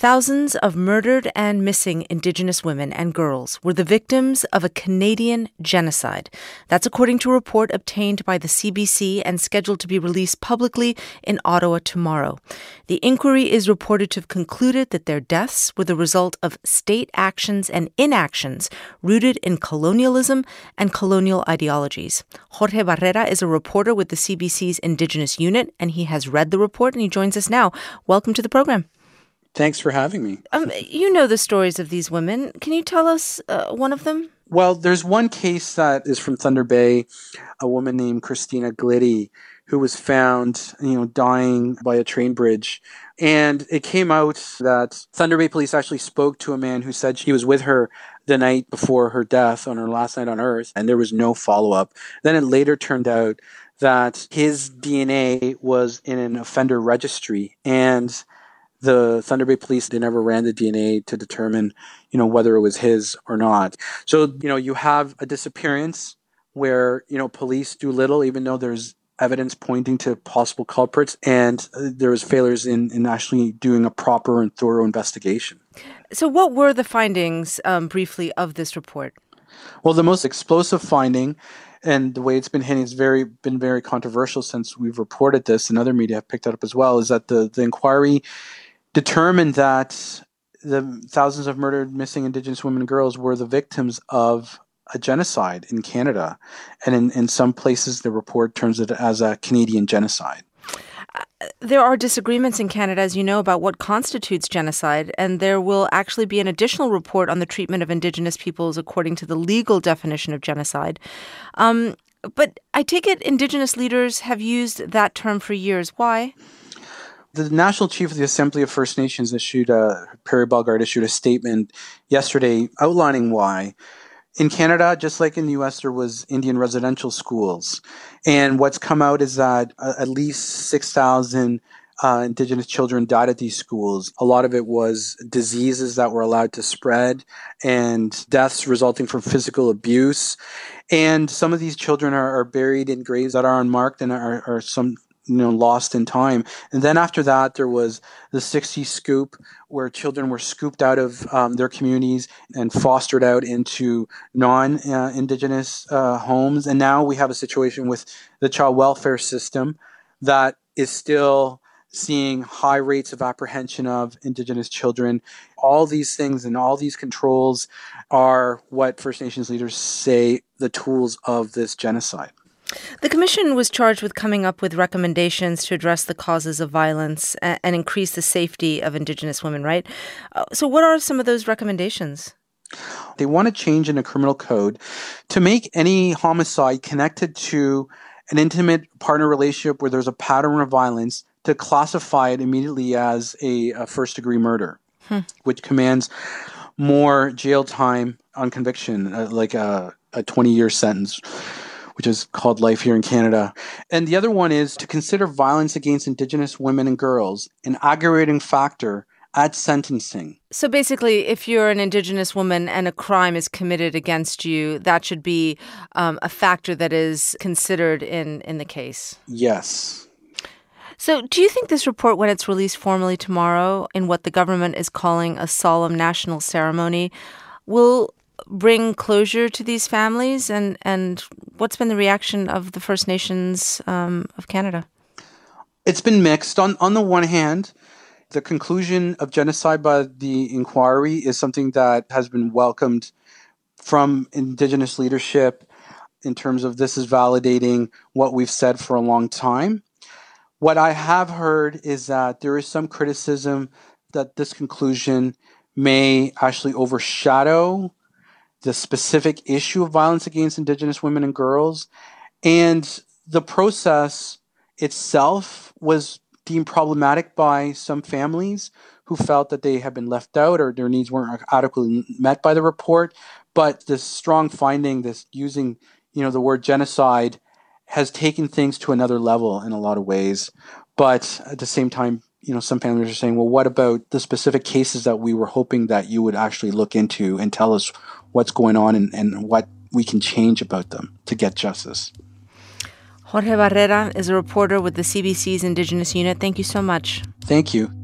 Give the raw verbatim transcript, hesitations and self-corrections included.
Thousands of murdered and missing Indigenous women and girls were the victims of a Canadian genocide. That's according to a report obtained by the C B C and scheduled to be released publicly in Ottawa tomorrow. The inquiry is reported to have concluded that their deaths were the result of state actions and inactions rooted in colonialism and colonial ideologies. Jorge Barrera is a reporter with the C B C's Indigenous unit, and he has read the report, and he joins us now. Welcome to the program. Thanks for having me. Um, you know the stories of these women. Can you tell us uh, one of them? Well, there's one case that is from Thunder Bay, a woman named Christina Gliddy, who was found, you know, dying by a train bridge. And it came out that Thunder Bay police actually spoke to a man who said he was with her the night before her death, on her last night on Earth, and there was no follow-up. Then it later turned out that his D N A was in an offender registry, and the Thunder Bay police, they never ran the D N A to determine, you know, whether it was his or not. So, you know, you have a disappearance where, you know, police do little, even though there's evidence pointing to possible culprits, and uh, there was failures in, in actually doing a proper and thorough investigation. So what were the findings, um, briefly, of this report? Well, the most explosive finding, and the way it's been hitting, has very been very controversial since we've reported this, and other media have picked it up as well, is that the, the inquiry determined that the thousands of murdered missing Indigenous women and girls were the victims of a genocide in Canada. And in, in some places, the report terms it as a Canadian genocide. Uh, there are disagreements in Canada, as you know, about what constitutes genocide, and there will actually be an additional report on the treatment of Indigenous peoples according to the legal definition of genocide. Um, but I take it Indigenous leaders have used that term for years. Why? The National Chief of the Assembly of First Nations issued a, Perry Bellegarde issued a statement yesterday outlining why. In Canada, just like in the U S, there was Indian residential schools. And what's come out is that uh, at least six thousand uh, Indigenous children died at these schools. A lot of it was diseases that were allowed to spread and deaths resulting from physical abuse. And some of these children are, are buried in graves that are unmarked and are, are some you know, lost in time. And then after that, there was the sixties scoop, where children were scooped out of um, their communities and fostered out into non-Indigenous uh, uh, homes. And now we have a situation with the child welfare system that is still seeing high rates of apprehension of Indigenous children. All these things and all these controls are what First Nations leaders say the tools of this genocide. The Commission was charged with coming up with recommendations to address the causes of violence and, and increase the safety of Indigenous women, right? Uh, so what are some of those recommendations? They want to change in the criminal code to make any homicide connected to an intimate partner relationship where there's a pattern of violence to classify it immediately as a, a first-degree murder, hmm. which commands more jail time on conviction, uh, like a, a twenty-year sentence, which is called life here in Canada. And the other one is to consider violence against Indigenous women and girls an aggravating factor at sentencing. So basically, if you're an Indigenous woman and a crime is committed against you, that should be um, a factor that is considered in, in the case. Yes. So do you think this report, when it's released formally tomorrow in what the government is calling a solemn national ceremony, will bring closure to these families? And, and what's been the reaction of the First Nations um, of Canada? It's been mixed. On, on the one hand, the conclusion of genocide by the inquiry is something that has been welcomed from Indigenous leadership in terms of this is validating what we've said for a long time. What I have heard is that there is some criticism that this conclusion may actually overshadow the specific issue of violence against Indigenous women and girls. And the process itself was deemed problematic by some families who felt that they had been left out or their needs weren't adequately met by the report. But this strong finding, this using, you know, the word genocide, has taken things to another level in a lot of ways. But at the same time, you know, some families are saying, well, what about the specific cases that we were hoping that you would actually look into and tell us what's going on and, and what we can change about them to get justice? Jorge Barrera is a reporter with the C B C's Indigenous unit. Thank you so much. Thank you.